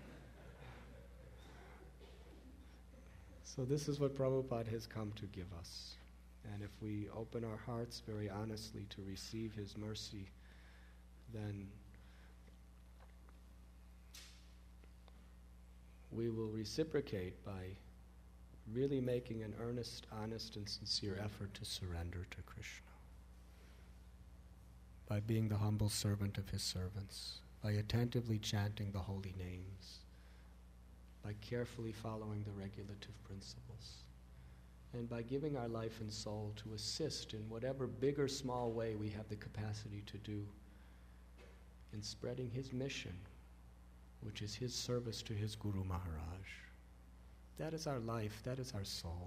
So this is what Prabhupada has come to give us. And if we open our hearts very honestly to receive his mercy, then we will reciprocate by really making an earnest, honest, and sincere effort to surrender to Krishna. By being the humble servant of his servants, by attentively chanting the holy names, by carefully following the regulative principles, and by giving our life and soul to assist in whatever big or small way we have the capacity to do in spreading his mission, which is his service to his Guru Maharaj. That is our life, that is our soul.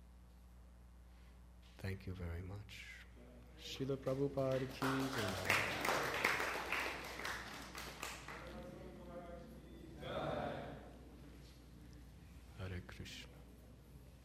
Thank you very much. Srila Prabhupada ki jai.